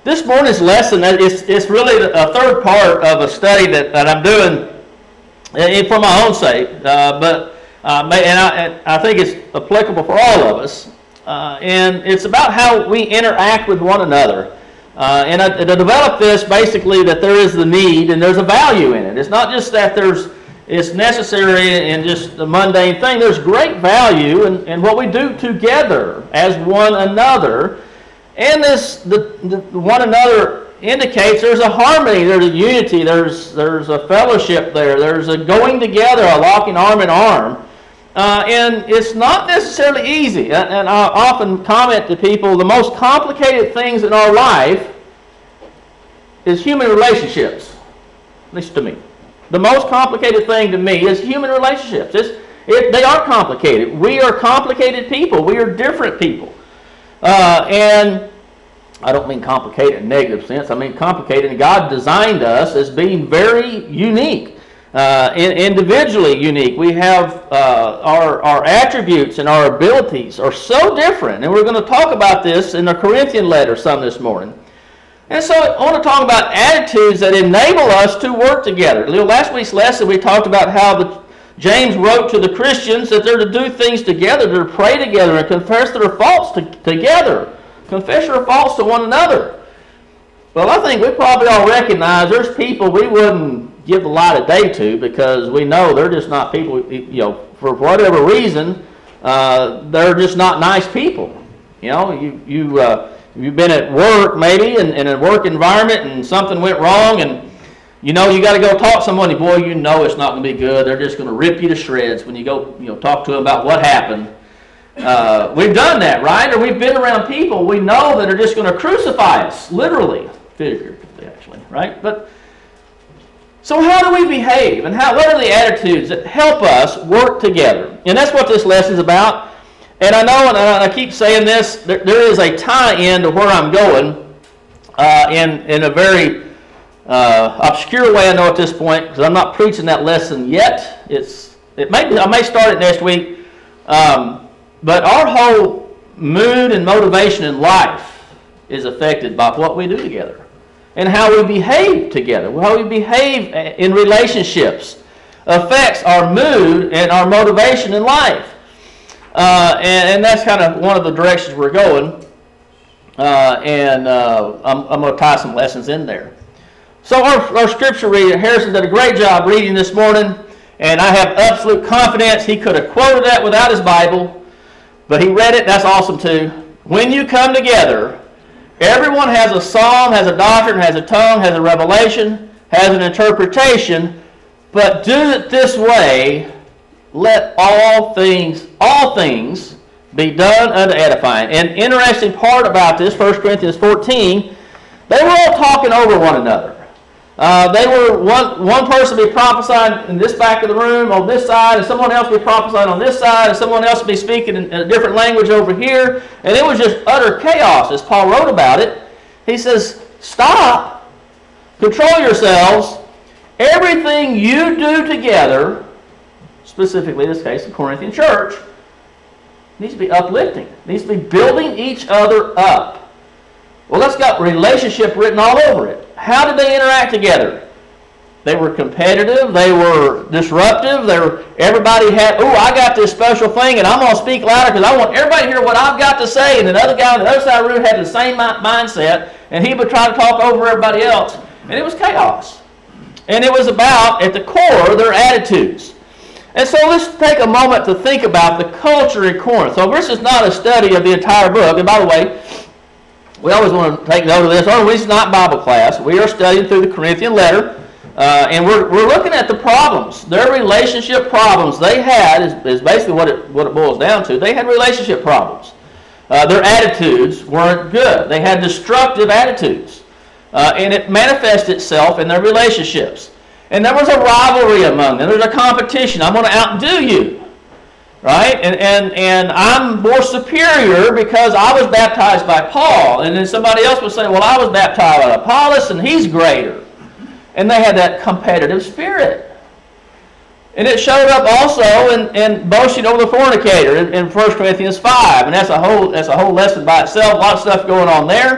This morning's lesson it's really a third part of a study that I'm doing for my own sake, but I think it's applicable for all of us. And it's about how we interact with one another. And I developed this basically that there is the need and there's a value in it. It's not just that it's necessary and just a mundane thing. There's great value in what we do together as one another. And the one another indicates there's a harmony, there's a unity, there's a fellowship there, there's a going together, a locking arm in arm. And it's not necessarily easy. And I often comment to people, the most complicated things in our life is human relationships, at least to me. The most complicated thing to me is human relationships. They are complicated. We are complicated people. We are different people. And I don't mean complicated in a negative sense. I mean complicated. God designed us as being very unique, individually unique. We have our attributes and our abilities are so different. And we're going to talk about this in the Corinthian letter some this morning. And so I want to talk about attitudes that enable us to work together. Last week's lesson we talked about how James wrote to the Christians that they're to do things together, to pray together and confess their faults together. Confess your faults to one another. Well, I think we probably all recognize there's people we wouldn't give the light of day to because we know they're just not people, for whatever reason, they're just not nice people. You've been at work maybe in a work environment and something went wrong and you got to go talk to somebody. Boy, it's not going to be good. They're just going to rip you to shreds when you go talk to them about what happened. We've done that, right? Or we've been around people we know that are just going to crucify us, literally, figuratively, actually, right? But so how do we behave, and what are the attitudes that help us work together? And that's what this lesson is about. And I know, and I keep saying this, there is a tie-in to where I'm going in a very obscure way, I know at this point, because I'm not preaching that lesson yet. I may start it next week. But our whole mood and motivation in life is affected by what we do together and how we behave together. How we behave in relationships affects our mood and our motivation in life. And that's kind of one of the directions we're going. I'm going to tie some lessons in there. So our scripture reader, Harrison, did a great job reading this morning, and I have absolute confidence he could have quoted that without his Bible, but he read it. That's awesome too. When you come together, everyone has a psalm, has a doctrine, has a tongue, has a revelation, has an interpretation, but do it this way. Let all things be done unto edifying. And interesting part about this, 1 Corinthians 14, they were all talking over one another. They were one person be prophesying in this back of the room on this side, and someone else be prophesying on this side, and someone else be speaking in a different language over here. And it was just utter chaos, as Paul wrote about it. He says, stop, control yourselves, everything you do together, specifically in this case the Corinthian church, needs to be uplifting, needs to be building each other up. Well, that's got relationship written all over it. How did they interact together? They were competitive, they were disruptive, everybody had, I got this special thing and I'm going to speak louder because I want everybody to hear what I've got to say. And another guy on the other side of the room had the same mindset, and he would try to talk over everybody else. And it was chaos. And it was about, at the core, their attitudes. And so let's take a moment to think about the culture in Corinth. So this is not a study of the entire book. And by the way, we always want to take note of this. This is not Bible class. We are studying through the Corinthian letter. And we're looking at the problems. Their relationship problems they had is basically what it boils down to. They had relationship problems. Their attitudes weren't good. They had destructive attitudes. And it manifested itself in their relationships. And there was a rivalry among them. There was a competition. I'm going to outdo you. Right? And I'm more superior because I was baptized by Paul. And then somebody else would say, well, I was baptized by Apollos and he's greater. And they had that competitive spirit. And it showed up also in boasting over the fornicator in 1 Corinthians 5. And that's a whole lesson by itself. A lot of stuff going on there.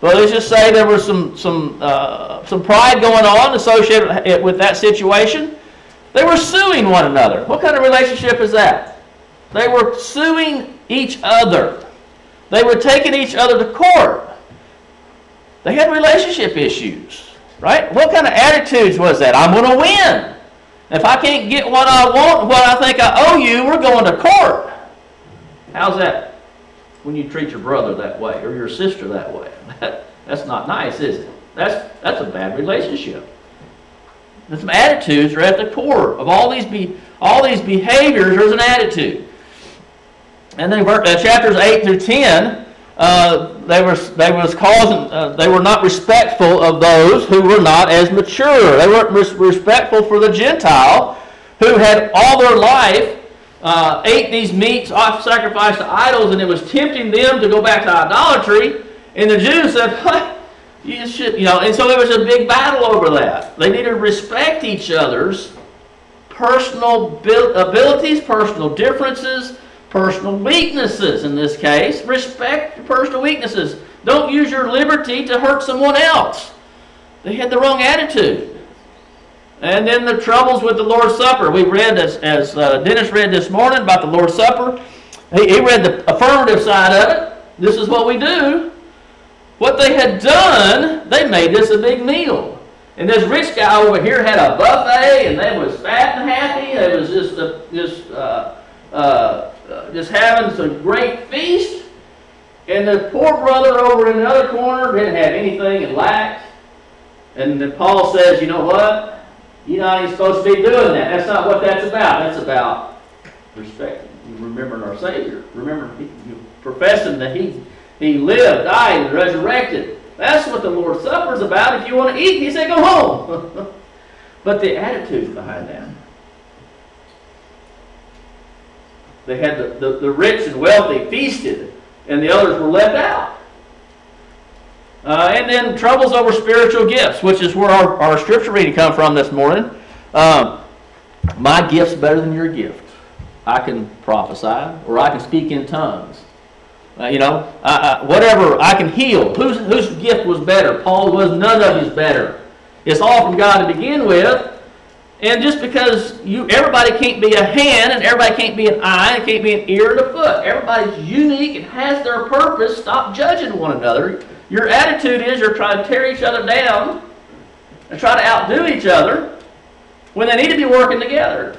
But let's just say there was some pride going on associated with that situation. They were suing one another. What kind of relationship is that? They were suing each other. They were taking each other to court. They had relationship issues, right? What kind of attitudes was that? I'm going to win. If I can't get what I want, what I think I owe you, we're going to court. How's that when you treat your brother that way or your sister that way? That's not nice, is it? That's a bad relationship. And some attitudes are at the core of all these behaviors. There's an attitude. And then chapters 8 through 10, they were not respectful of those who were not as mature. They weren't respectful for the Gentile who had all their life ate these meats sacrificed to idols, and it was tempting them to go back to idolatry. And the Jews said, "What? You should, And so there was a big battle over that. They needed to respect each other's personal abilities, personal differences, personal weaknesses. In this case, respect your personal weaknesses. Don't use your liberty to hurt someone else." They had the wrong attitude. And then the troubles with the Lord's Supper. We read, as Dennis read this morning about the Lord's Supper. He read the affirmative side of it. This is what we do. What they had done, they made this a big meal. And this rich guy over here had a buffet, and they was fat and happy. They was just having some great feast. And the poor brother over in another corner didn't have anything and lacked. And then Paul says, you know what? You're not even supposed to be doing that. That's not what that's about. That's about respecting, remembering our Savior. Remember, professing that He lived, died, and resurrected. That's what the Lord's Supper is about. If you want to eat, He said, go home. But the attitudes behind that. They had the rich and wealthy feasted, and the others were left out. And then troubles over spiritual gifts, which is where our scripture reading come from this morning. My gift's better than your gift. I can prophesy, or I can speak in tongues. Whatever, I can heal. Whose gift was better? Paul was none of his better. It's all from God to begin with. And just because everybody can't be a hand, and everybody can't be an eye, and can't be an ear and a foot. Everybody's unique and has their purpose. Stop judging one another. Your attitude is you're trying to tear each other down and try to outdo each other when they need to be working together.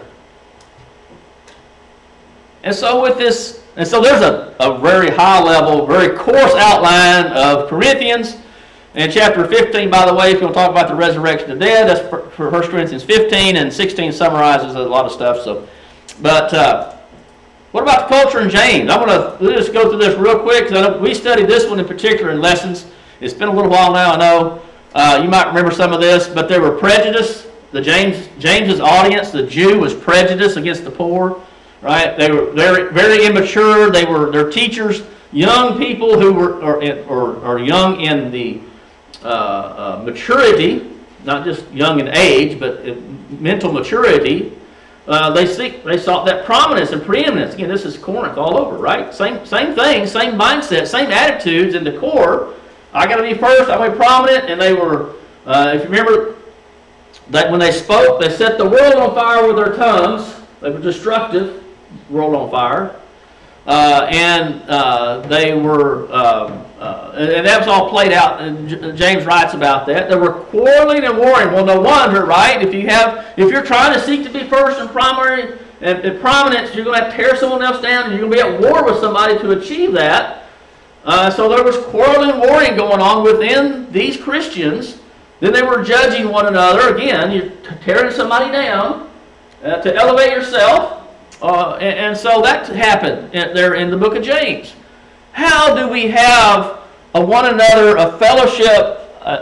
And so there's a very high level, very coarse outline of Corinthians. In chapter 15, by the way, if you want to talk about the resurrection of the dead, that's for 1 Corinthians 15, and 16 summarizes a lot of stuff. But what about the culture in James? I'm going to just go through this real quick, because we studied this one in particular in lessons. It's been a little while now, I know. You might remember some of this, but there were prejudice. James's audience, the Jew, was prejudiced against the poor. Right? They were very, very immature. Their teachers, young people who were young in the maturity, not just young in age, but mental maturity. They sought that prominence and preeminence. Again, this is Corinth all over, right? Same thing, same mindset, same attitudes in the core. I got to be first. I want to be prominent, and they were. If you remember that when they spoke, they set the world on fire with their tongues. They were destructive. World on fire, and they were, and that was all played out. And James writes about that. They were quarreling and warring. Well, no wonder, right? If you're trying to seek to be first and primary and prominence, you're going to have to tear someone else down, and you're going to be at war with somebody to achieve that. So there was quarreling and warring going on within these Christians. Then they were judging one another. Again, you're tearing somebody down to elevate yourself. And so that happened there in the book of James. How do we have one another, a fellowship,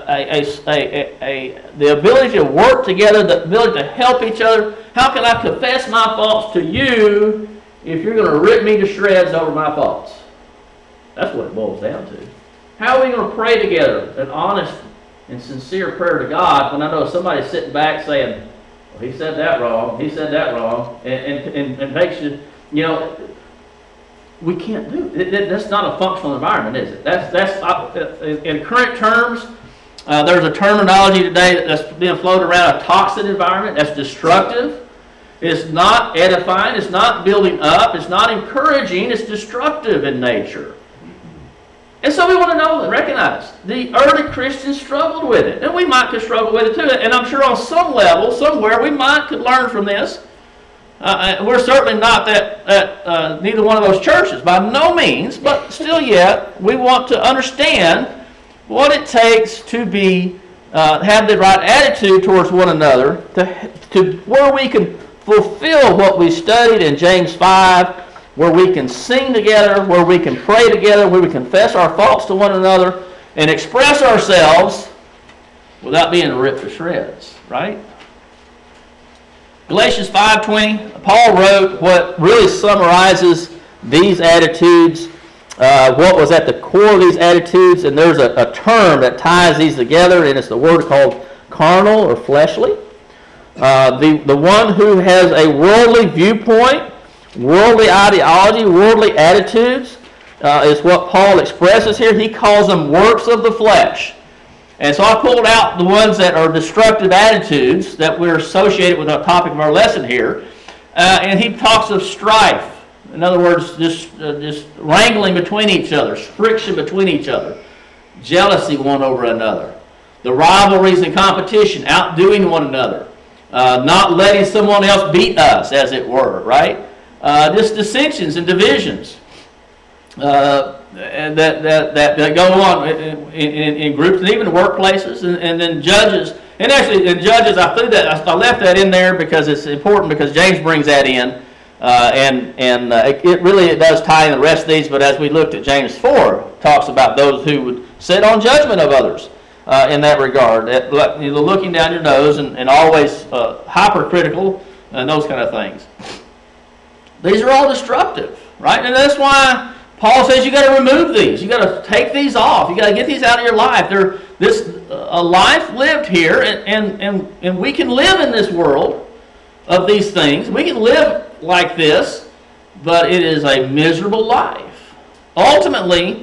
the ability to work together, the ability to help each other? How can I confess my faults to you if you're going to rip me to shreds over my faults? That's what it boils down to. How are we going to pray together, an honest and sincere prayer to God, when I know somebody's sitting back saying, he said that wrong. He said that wrong, and makes you, we can't do it. That's not a functional environment, is it? That's in current terms. There's a terminology today that's being floated around, a toxic environment. That's destructive. It's not edifying. It's not building up. It's not encouraging. It's destructive in nature. And so we want to know and recognize the early Christians struggled with it. And we might could struggle with it too. And I'm sure on some level, somewhere, we might could learn from this. We're certainly not neither one of those churches, by no means. But still yet, we want to understand what it takes to have the right attitude towards one another, to where we can fulfill what we studied in James 5, where we can sing together, where we can pray together, where we confess our faults to one another, and express ourselves without being ripped to shreds, right? Galatians 5:20, Paul wrote what really summarizes these attitudes, what was at the core of these attitudes, and there's a term that ties these together, and it's the word called carnal or fleshly. The one who has a worldly viewpoint, worldly ideology, worldly attitudes, is what Paul expresses here. He calls them works of the flesh. And so I pulled out the ones that are destructive attitudes that we're associated with our topic of our lesson here. And he talks of strife. In other words, just wrangling between each other, friction between each other, jealousy one over another, the rivalries and competition, outdoing one another, not letting someone else beat us, as it were, right? Just dissensions and divisions that go on in groups and even workplaces, and then judges. And actually, in judges, I left that in there because it's important, because James brings that in, it does tie in the rest of these. But as we looked at James 4, talks about those who would sit on judgment of others in that regard, looking down your nose and always hypercritical and those kind of things. These are all destructive, right? And that's why Paul says you got to remove these. You got to take these off. You got to get these out of your life. A life lived here, and we can live in this world of these things. We can live like this, but it is a miserable life. Ultimately,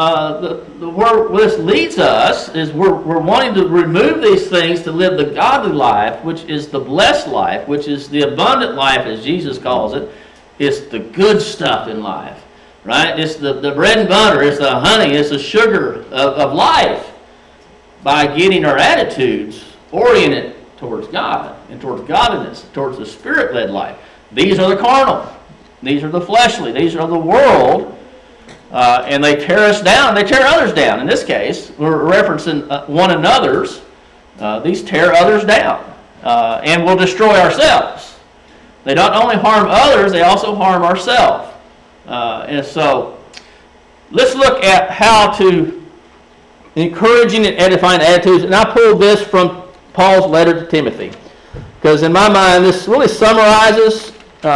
where this leads us is we're wanting to remove these things to live the godly life, which is the blessed life, which is the abundant life, as Jesus calls it. It's the good stuff in life, right? It's the bread and butter. It's the honey. It's the sugar of life, by getting our attitudes oriented towards God and towards godliness, towards the Spirit-led life. These are the carnal. These are the fleshly. These are the world. And they tear us down. They tear others down. In this case, we're referencing one another's. These tear others down and will destroy ourselves. They don't only harm others, they also harm ourselves. And so, let's look at how to encouraging and edifying attitudes. And I pulled this from Paul's letter to Timothy, because in my mind, this really summarizes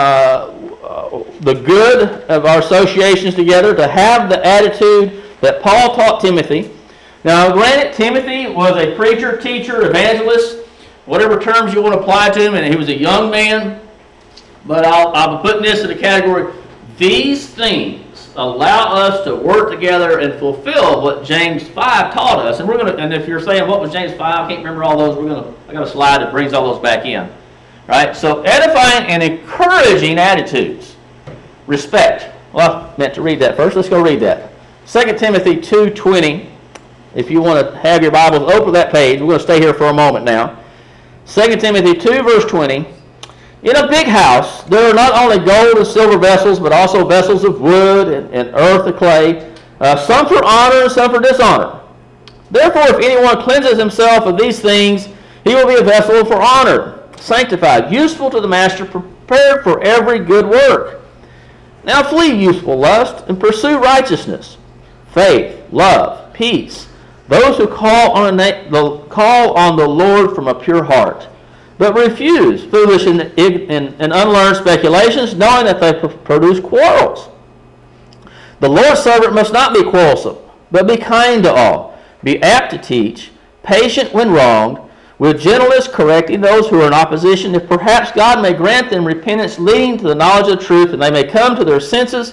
the good of our associations together, to have the attitude that Paul taught Timothy. Now, granted, Timothy was a preacher, teacher, evangelist, whatever terms you want to apply to him, and he was a young man. But I'll be putting this in the category, these things allow us to work together and fulfill what James 5 taught us. And if you're saying, what was James 5? I can't remember all those. I got a slide that brings all those back in. Right? So, edifying and encouraging attitudes. Respect. Well, I meant to read that first. Let's go read that. 2 Timothy 2:20. If you want to have your Bibles, open that page. We're going to stay here for a moment now. 2 Timothy 2, verse 20. In a big house, there are not only gold and silver vessels, but also vessels of wood and earth and clay, some for honor and some for dishonor. Therefore, if anyone cleanses himself of these things, he will be a vessel for honor, sanctified, useful to the master, prepared for every good work. Now flee youthful lust and pursue righteousness, faith, love, peace, those who call on the Lord from a pure heart. But refuse foolish and unlearned speculations, knowing that they produce quarrels. The Lord's servant must not be quarrelsome, but be kind to all, be apt to teach, patient when wronged, with gentleness correcting those who are in opposition, if perhaps God may grant them repentance leading to the knowledge of the truth, and they may come to their senses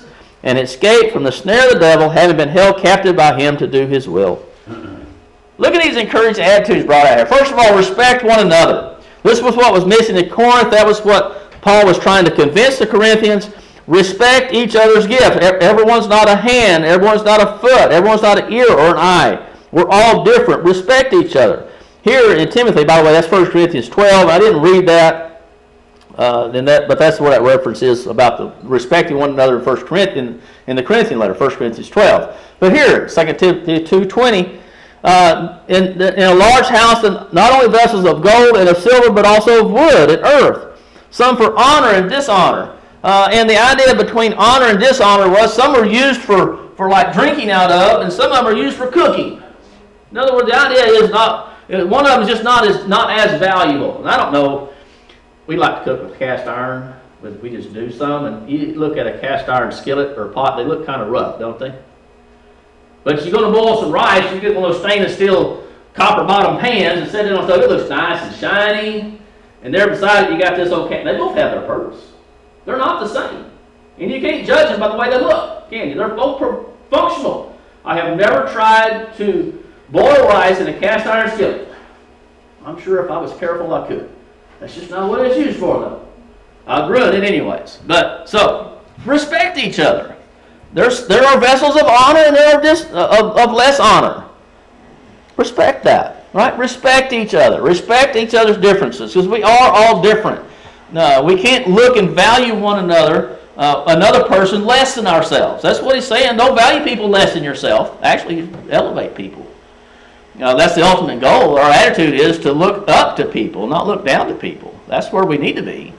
and escaped from the snare of the devil, having been held captive by him to do his will. Look at these encouraging attitudes brought out here. First of all, respect one another. This was what was missing at Corinth. That was what Paul was trying to convince the Corinthians. Respect each other's gift. Everyone's not a hand. Everyone's not a foot. Everyone's not an ear or an eye. We're all different. Respect each other. Here in Timothy, by the way, that's 1 Corinthians 12. I didn't read that, but that's what that reference is about the respecting one another in 1 Corinthians, in the Corinthian letter, 1 Corinthians 12. But here, 2 Timothy 2:20, in a large house, not only vessels of gold and of silver, but also of wood and earth, some for honor and dishonor. And the idea between honor and dishonor was some are used for like drinking out of, and some of them are used for cooking. In other words, the idea is one of them is just not as valuable. And I don't know, we like to cook with cast iron, but we just do some, and you look at a cast iron skillet or pot, they look kind of rough, don't they? But if you're going to boil some rice, you get one of those stainless steel copper bottom pans and set it on stove. It looks nice and shiny. And there beside it, you got this old can. They both have their purpose. They're not the same. And you can't judge them by the way they look, can you? They're both functional. I have never tried to boil rice in a cast iron skillet. I'm sure if I was careful, I could. That's just not what it's used for, though. I'd ruin it anyways. But, so, respect each other. There are vessels of honor and there are of less honor. Respect that, right? Respect each other. Respect each other's differences, because we are all different. No, we can't look and value one another, another person less than ourselves. That's what he's saying. Don't value people less than yourself. Actually, elevate people. That's the ultimate goal. Our attitude is to look up to people, not look down to people. That's where we need to be.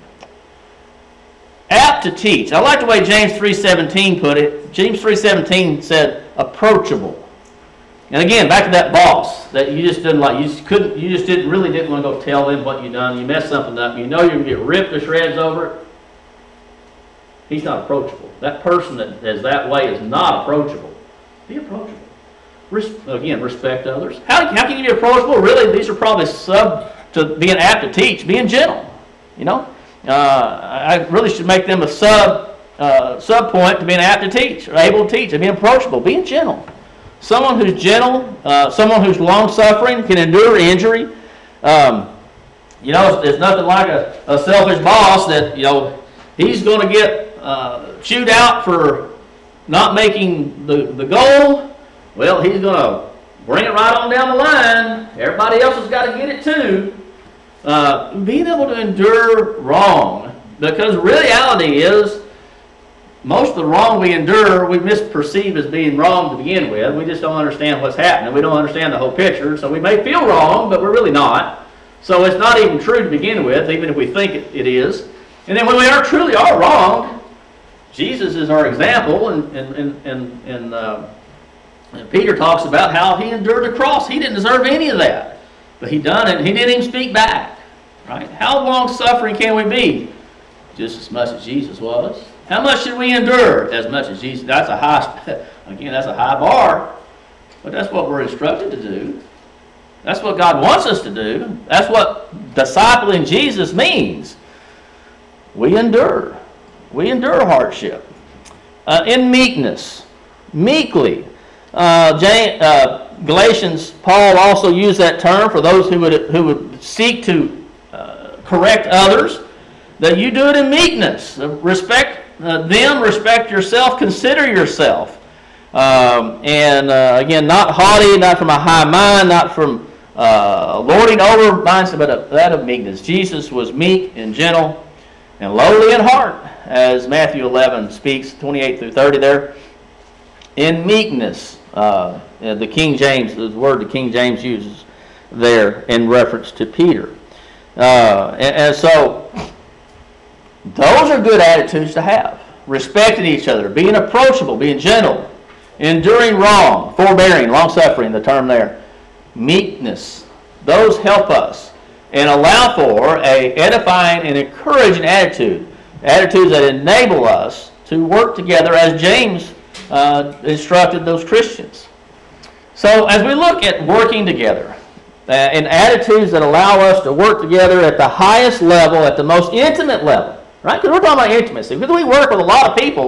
Apt to teach. I like the way James 3:17 put it. James 3:17 said approachable. And again, back to that boss that you just didn't like. You just didn't want to go tell them what you done. You messed something up. You know you're going to get ripped to shreds over it. He's not approachable. That person that is that way is not approachable. Be approachable. Again, respect others. How can you be approachable? Really, these are probably sub to being apt to teach. Being gentle. You know, I really should make them a sub point to being apt to teach or able to teach and being approachable. Being gentle. Someone who's gentle, someone who's long-suffering, can endure injury. It's nothing like a selfish boss that, he's going to get chewed out for not making the goal. Well, he's going to bring it right on down the line. Everybody else has got to get it too. Being able to endure wrong, because reality is, most of the wrong we endure, we misperceive as being wrong to begin with. We just don't understand what's happening. We don't understand the whole picture. So we may feel wrong, but we're really not. So it's not even true to begin with, even if we think it is. And then when we truly are wrong, Jesus is our example. And Peter talks about how he endured the cross. He didn't deserve any of that. But he done it, and he didn't even speak back. Right? How long-suffering can we be? Just as much as Jesus was. How much should we endure? As much as Jesus. That's a high bar. But that's what we're instructed to do. That's what God wants us to do. That's what discipling Jesus means. We endure. We endure hardship. In meekness. Meekly. Galatians, Paul also used that term for those who would seek to correct others. That you do it in meekness. Respect them, respect yourself, consider yourself. Again, not haughty, not from a high mind, not from lording over mindset, but that of meekness. Jesus was meek and gentle and lowly in heart, as Matthew 11 speaks, 28 through 30 there. In meekness, the King James, the word the King James uses there in reference to Peter. And so, those are good attitudes to have. Respecting each other, being approachable, being gentle, enduring wrong, forbearing, long-suffering, the term there. Meekness. Those help us and allow for an edifying and encouraging attitude. Attitudes that enable us to work together as James instructed those Christians. So as we look at working together, and attitudes that allow us to work together at the highest level, at the most intimate level, right? Because we're talking about intimacy. Because we work with a lot of people,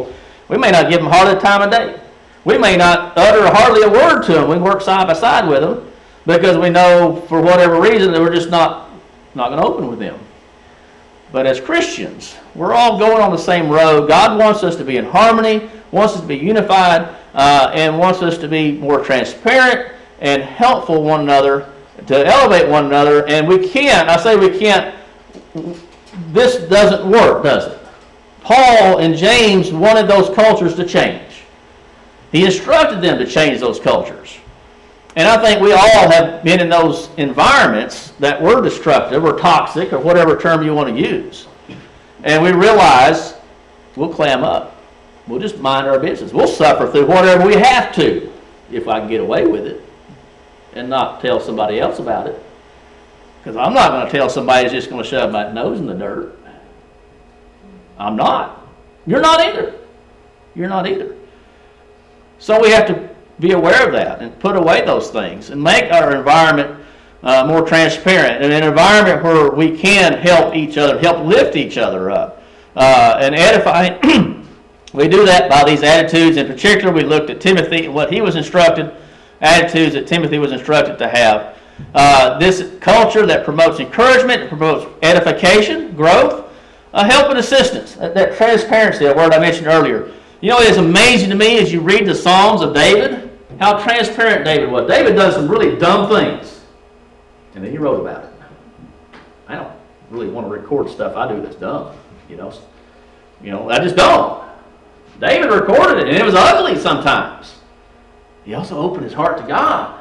We may not give them hardly the time of day. We may not utter hardly a word to them. We work side by side with them because we know for whatever reason that we're just not going to open with them. But as Christians, we're all going on the same road. God wants us to be in harmony, wants us to be unified, and wants us to be more transparent and helpful one another, to elevate one another. And we can't, I say we can't, this doesn't work, does it? Paul and James wanted those cultures to change. He instructed them to change those cultures. And I think we all have been in those environments that were destructive or toxic or whatever term you want to use. And we realize we'll clam up. We'll just mind our business. We'll suffer through whatever we have to if I can get away with it and not tell somebody else about it. Because I'm not going to tell somebody who's just going to shove my nose in the dirt. I'm not. You're not either. You're not either. So we have to be aware of that and put away those things and make our environment more transparent, and an environment where we can help each other, help lift each other up and edify. We do that by these attitudes. In particular, we looked at Timothy, what he was instructed, attitudes that Timothy was instructed to have. This culture that promotes encouragement, promotes edification, growth, help and assistance. That transparency, a word I mentioned earlier. You know, it is amazing to me as you read the Psalms of David, how transparent David was. David does some really dumb things, and then he wrote about it. I don't really want to record stuff I do that's dumb, you know, I just don't. David recorded it, and it was ugly sometimes. He also opened his heart to God.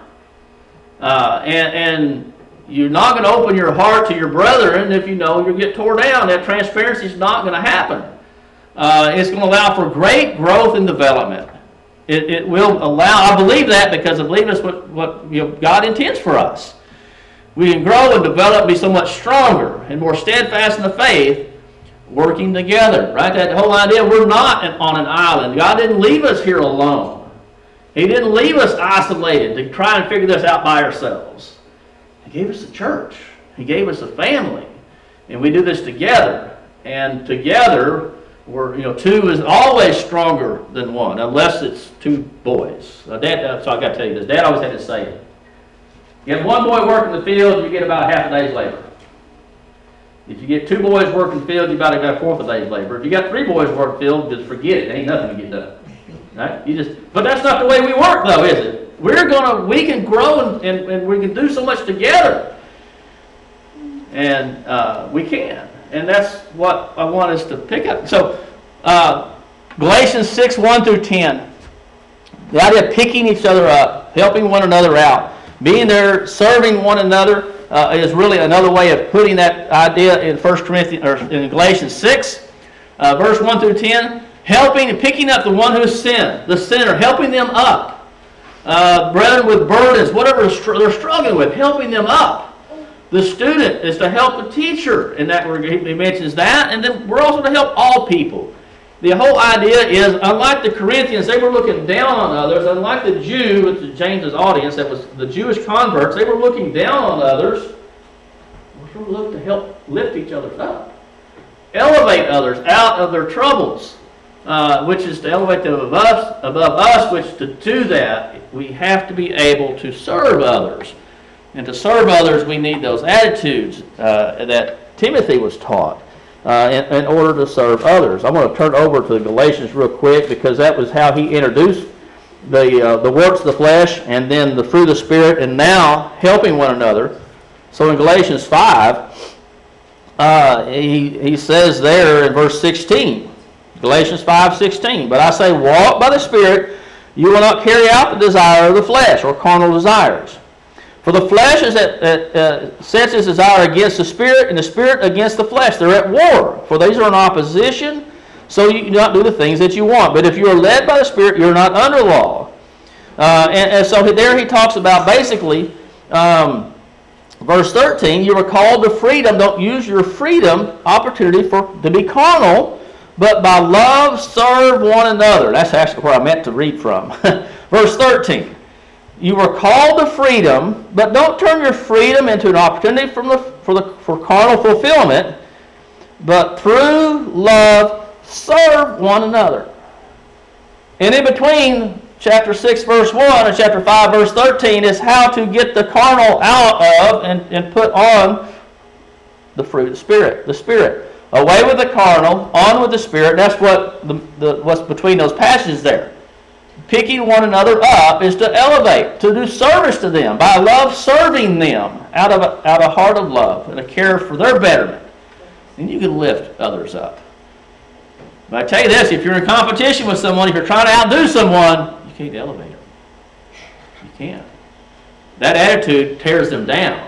And you're not going to open your heart to your brethren if you know you'll get tore down. That transparency is not going to happen. It's going to allow for great growth and development. It will allow, I believe that because I believe that's what God intends for us. We can grow and develop, be so much stronger and more steadfast in the faith, working together, right? That whole idea, we're not on an island. God didn't leave us here alone. He didn't leave us isolated to try and figure this out by ourselves. He gave us a church. He gave us a family. And we do this together. And together, two is always stronger than one, unless it's two boys. So I got to tell you this. Dad always had to say it. You have one boy working the field, you get about half a day's labor. If you get two boys working the field, you about a fourth of a day's labor. If you got three boys working the field, just forget it. There ain't nothing to get done. Right? But that's not the way we work, though, is it? We can grow and we can do so much together. And we can. And that's what I want us to pick up. So, Galatians 6, 1 through 10. The idea of picking each other up, helping one another out, being there, serving one another is really another way of putting that idea in 1 Corinthians or in Galatians 6, verse 1 through 10. Helping and picking up the one who has sinned, the sinner, helping them up. Brethren with burdens, whatever they're struggling with, helping them up. The student is to help the teacher, and that he mentions that, and then we're also to help all people. The whole idea is, unlike the Corinthians, they were looking down on others. Unlike the Jew, which is James's audience, that was the Jewish converts, they were looking down on others. We're to look to help lift each other up, elevate others out of their troubles, which is to elevate them above us. Which to do that, we have to be able to serve others. And to serve others, we need those attitudes that Timothy was taught in order to serve others. I'm going to turn over to Galatians real quick because that was how he introduced the works of the flesh and then the fruit of the Spirit, and now helping one another. So in Galatians 5, he says there in verse 16, Galatians 5:16, but I say, walk by the Spirit, you will not carry out the desire of the flesh or carnal desires. For the flesh is sets its desire against the Spirit, and the Spirit against the flesh. They're at war, for these are in opposition, so you do not do the things that you want. But if you are led by the Spirit, you're not under law. And so there he talks about basically, verse 13, you are called to freedom. Don't use your freedom opportunity to be carnal, but by love serve one another. That's actually where I meant to read from. Verse 13. You were called to freedom, but don't turn your freedom into an opportunity for carnal fulfillment, but through love serve one another. And in between chapter 6, verse 1 and chapter 5, verse 13 is how to get the carnal out of and put on the fruit of the Spirit. The Spirit. Away with the carnal, on with the Spirit. That's what what's between those passages there. Picking one another up is to elevate, to do service to them, by love serving them out of a heart of love and a care for their betterment. And you can lift others up. But I tell you this, if you're in competition with someone, if you're trying to outdo someone, you can't elevate them. You can't. That attitude tears them down.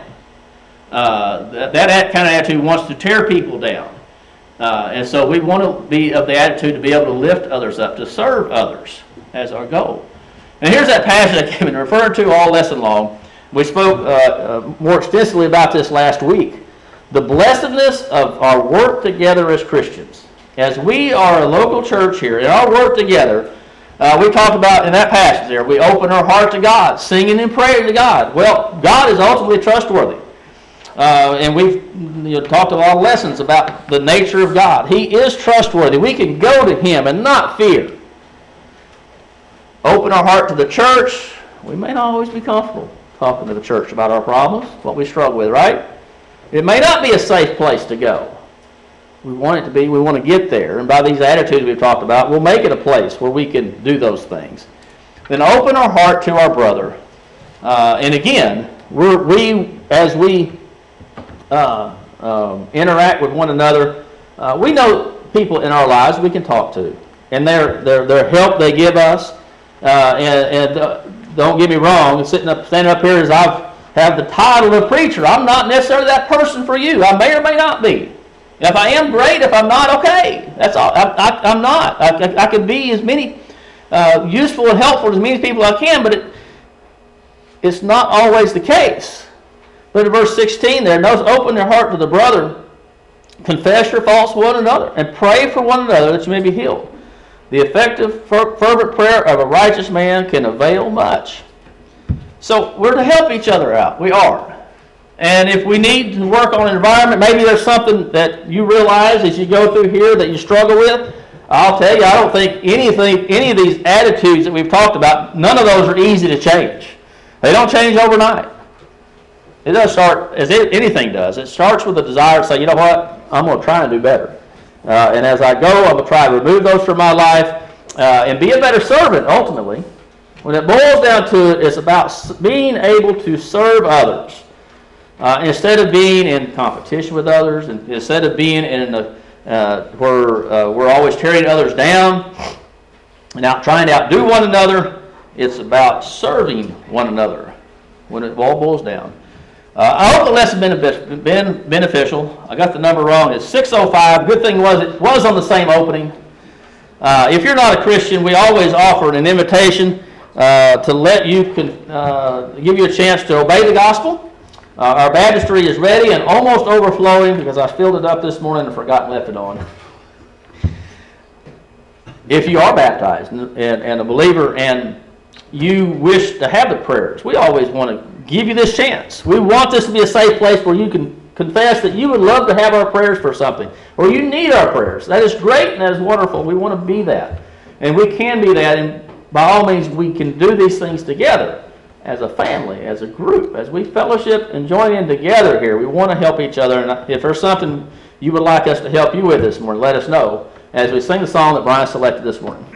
That kind of attitude wants to tear people down. And so we want to be of the attitude to be able to lift others up, to serve others as our goal. And here's that passage I've been referring to all lesson long. We spoke more extensively about this last week. The blessedness of our work together as Christians. As we are a local church here, in our work together, we talked about in that passage there, we open our heart to God, singing and praying to God. Well, God is ultimately trustworthy. And we've talked a lot of lessons about the nature of God. He is trustworthy. We can go to Him and not fear. Open our heart to the church. We may not always be comfortable talking to the church about our problems, what we struggle with, right? It may not be a safe place to go. We want it to be. We want to get there. And by these attitudes we've talked about, we'll make it a place where we can do those things. Then open our heart to our brother. And again, as we interact with one another, we know people in our lives we can talk to. And their help they give us. Don't get me wrong, standing up here as I have the title of preacher, I'm not necessarily that person for you. I may or may not be. If I am, great. If I'm not, okay. That's all. I'm not. I can be as many useful and helpful to as many people as I can, but it's not always the case. Look at verse 16 there. Notice, open their heart to the brother, confess your faults to one another, and pray for one another that you may be healed. The effective, fervent prayer of a righteous man can avail much. So we're to help each other out. We are. And if we need to work on an environment, maybe there's something that you realize as you go through here that you struggle with. I'll tell you, I don't think any of these attitudes that we've talked about, none of those are easy to change. They don't change overnight. It doesn't start as anything does. It starts with a desire to say, you know what, I'm going to try and do better. And as I go, I'm going to try to remove those from my life and be a better servant, ultimately. When it boils down to it, it's about being able to serve others. Instead of being in competition with others, and instead of being in where we're always tearing others down and trying to outdo one another, it's about serving one another when it all boils down. I hope the lesson has been beneficial. I got the number wrong. It's 6:05. Good thing was it was on the same opening. If you're not a Christian, we always offer an invitation to let you give you a chance to obey the gospel. Our baptistry is ready and almost overflowing because I filled it up this morning and forgot and left it on. If you are baptized and a believer and you wish to have the prayers, we always want to give you this chance. We want this to be a safe place where you can confess that you would love to have our prayers for something, or you need our prayers. That is great and that is wonderful. We want to be that. And we can be that, and by all means we can do these things together. As a family, as a group, as we fellowship and join in together here. We want to help each other. And if there's something you would like us to help you with this morning, let us know as we sing the song that Brian selected this morning.